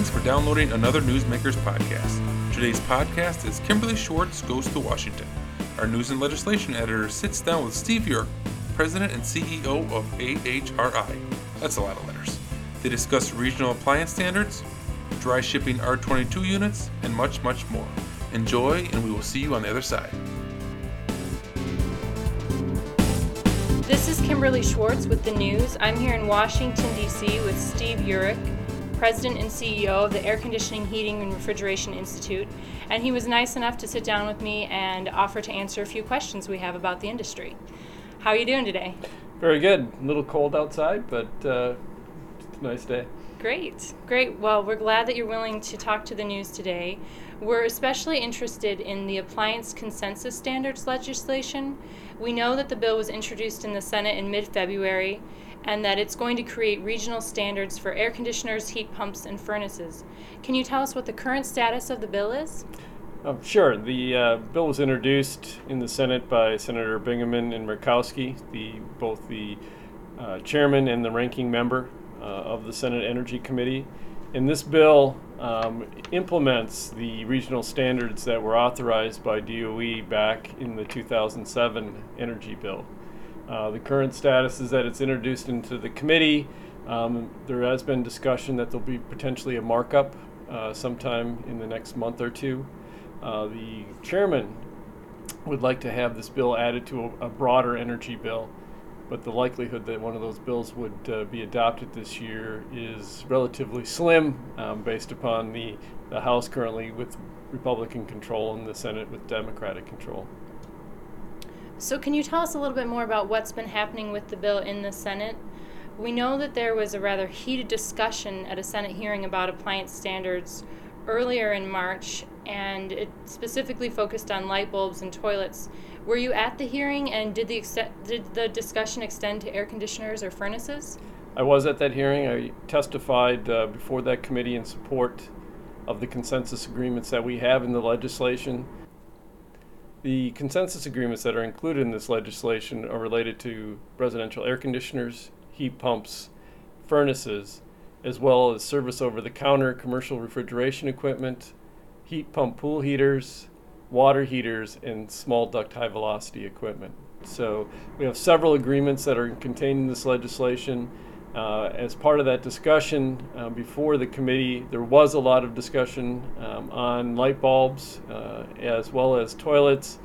Thanks for downloading another Newsmakers podcast. Today's podcast is Kimberly Schwartz Goes to Washington. Our news and legislation editor sits down with Steve York, President and CEO of AHRI. That's a lot of letters. They discuss regional appliance standards, dry shipping R22 units, and much, much more. Enjoy, and we will see you on the other side. This is Kimberly Schwartz with the news. I'm here in Washington, D.C. with Steve York, President and CEO of the Air Conditioning, Heating, and Refrigeration Institute, and he was nice enough to sit down with me and offer to answer a few questions we have about the industry. How are you doing today? Very good. A little cold outside, but it's a nice day. Great. Well, we're glad that you're willing to talk to the news today. We're especially interested in the appliance consensus standards legislation. We know that the bill was introduced in the Senate in mid-February and that it's going to create regional standards for air conditioners, heat pumps, and furnaces. Can you tell us what the current status of the bill is? Sure. The bill was introduced in the Senate by Senator Bingaman and Murkowski, both the chairman and the ranking member of the Senate Energy Committee. And this bill implements the regional standards that were authorized by DOE back in the 2007 energy bill. The current status is that it's introduced into the committee. There has been discussion that there'll be potentially a markup sometime in the next month or two. The chairman would like to have this bill added to a broader energy bill, but the likelihood that one of those bills would be adopted this year is relatively slim based upon the House currently with Republican control and the Senate with Democratic control. So can you tell us a little bit more about what's been happening with the bill in the Senate? We know that there was a rather heated discussion at a Senate hearing about appliance standards earlier in March, and it specifically focused on light bulbs and toilets. Were you at the hearing, and did the discussion extend to air conditioners or furnaces? I was at that hearing. I testified before that committee in support of the consensus agreements that we have in the legislation. The consensus agreements that are included in this legislation are related to residential air conditioners, heat pumps, furnaces, as well as service over-the-counter commercial refrigeration equipment, heat pump pool heaters, water heaters, and small duct high-velocity equipment. So we have several agreements that are contained in this legislation. As part of that discussion before the committee, there was a lot of discussion on light bulbs as well as toilets.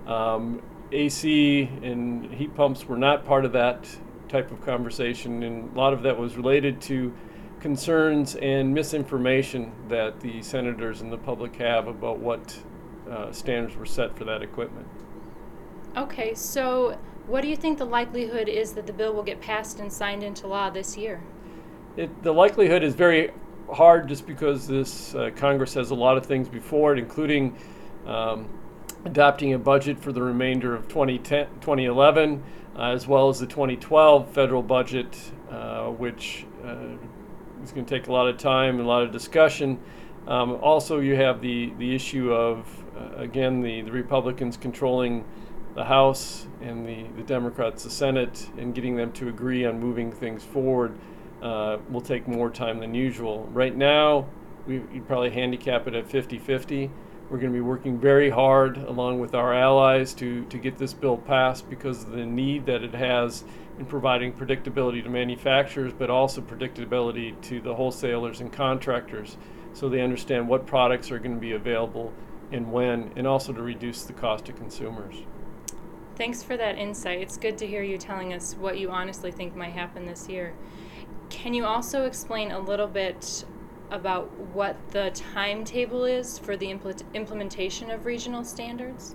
AC and heat pumps were not part of that type of conversation, and a lot of that was related to concerns and misinformation that the senators and the public have about what standards were set for that equipment. Okay, so what do you think the likelihood is that the bill will get passed and signed into law this year? The likelihood is very hard just because this Congress has a lot of things before it, including adopting a budget for the remainder of 2011, as well as the 2012 federal budget, which is going to take a lot of time and a lot of discussion. Also, you have the issue of, again, the Republicans controlling the House and the Democrats the Senate, and getting them to agree on moving things forward will take more time than usual. Right now, you'd probably handicap it at 50-50. We're going to be working very hard along with our allies to get this bill passed because of the need that it has in providing predictability to manufacturers, but also predictability to the wholesalers and contractors so they understand what products are going to be available and when, and also to reduce the cost to consumers. Thanks for that insight. It's good to hear you telling us what you honestly think might happen this year. Can you also explain a little bit about what the timetable is for the implementation of regional standards?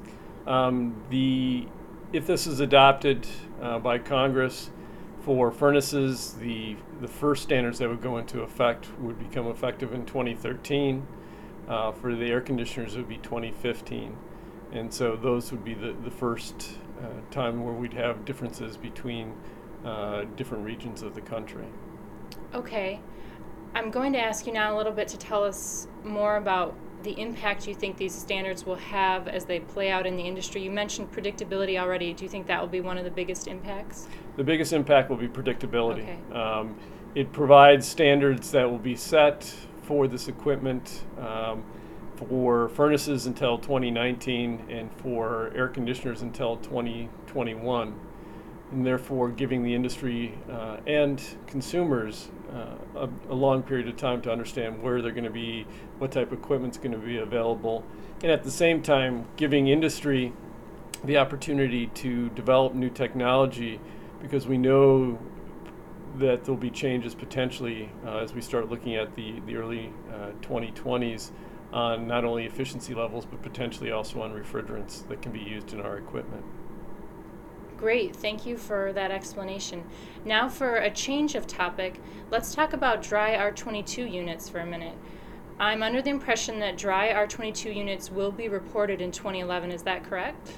If this is adopted by Congress for furnaces, the first standards that would go into effect would become effective in 2013. For the air conditioners, it would be 2015. And so those would be the first time where we'd have differences between different regions of the country. Okay. I'm going to ask you now a little bit to tell us more about the impact you think these standards will have as they play out in the industry. You mentioned predictability already. Do you think that will be one of the biggest impacts? The biggest impact will be predictability. Okay. It provides standards that will be set for this equipment for furnaces until 2019 and for air conditioners until 2021, and therefore giving the industry and consumers a long period of time to understand where they're going to be, what type of equipment's going to be available, and at the same time giving industry the opportunity to develop new technology, because we know that there'll be changes potentially as we start looking at the early 2020s on not only efficiency levels but potentially also on refrigerants that can be used in our equipment. Great, thank you for that explanation. Now for a change of topic, let's talk about dry R22 units for a minute. I'm under the impression that dry R22 units will be reported in 2011, is that correct?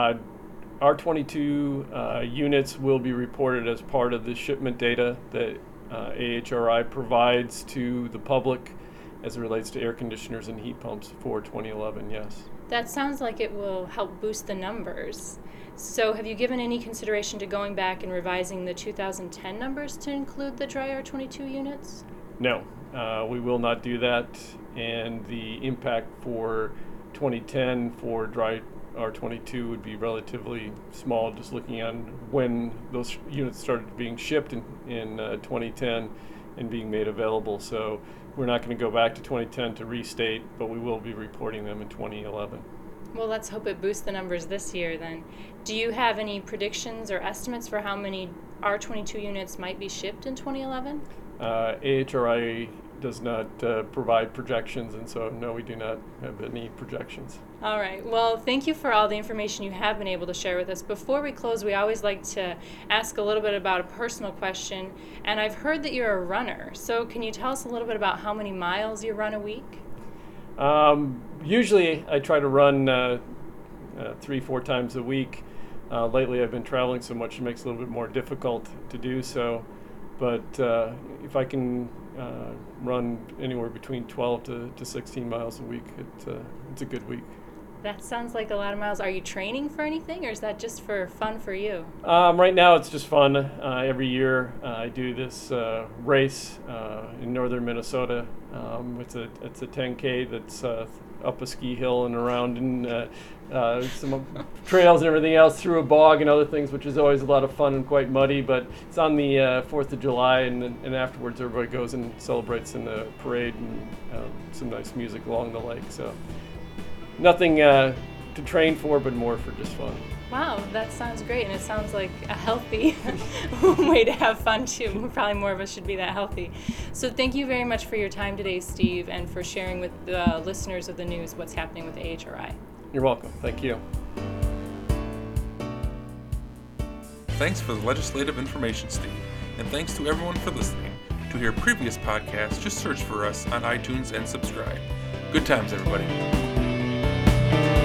R22 units will be reported as part of the shipment data that AHRI provides to the public as it relates to air conditioners and heat pumps for 2011, yes. That sounds like it will help boost the numbers. So have you given any consideration to going back and revising the 2010 numbers to include the dry R22 units? No, we will not do that, and the impact for 2010 for dry R22 would be relatively small, just looking on when those units started being shipped in 2010 and being made available. So we're not going to go back to 2010 to restate, but we will be reporting them in 2011. Well, let's hope it boosts the numbers this year then. Do you have any predictions or estimates for how many R22 units might be shipped in 2011? AHRI does not provide projections, and so no, we do not have any projections. All right. Well, thank you for all the information you have been able to share with us. Before we close, we always like to ask a little bit about a personal question, and I've heard that you're a runner. So can you tell us a little bit about how many miles you run a week? Usually I try to run 3-4 times a week. Lately I've been traveling so much it makes it a little bit more difficult to do so, but if I can run anywhere between 12 to 16 miles a week, it's a good week. That sounds like a lot of miles. Are you training for anything, or is that just for fun for you? Right now it's just fun. Every year I do this race in northern Minnesota. It's a 10K that's up a ski hill and around and some trails and everything else through a bog and other things, which is always a lot of fun and quite muddy. But it's on the 4th of July, and afterwards everybody goes and celebrates in the parade and some nice music along the lake. So nothing to train for, but more for just fun. Wow, that sounds great, and it sounds like a healthy way to have fun too. Probably more of us should be that healthy. So thank you very much for your time today, Steve, and for sharing with the listeners of the news what's happening with AHRI. You're welcome. Thank you. Thanks for the legislative information, Steve, and thanks to everyone for listening. To hear previous podcasts, just search for us on iTunes and subscribe. Good times, everybody.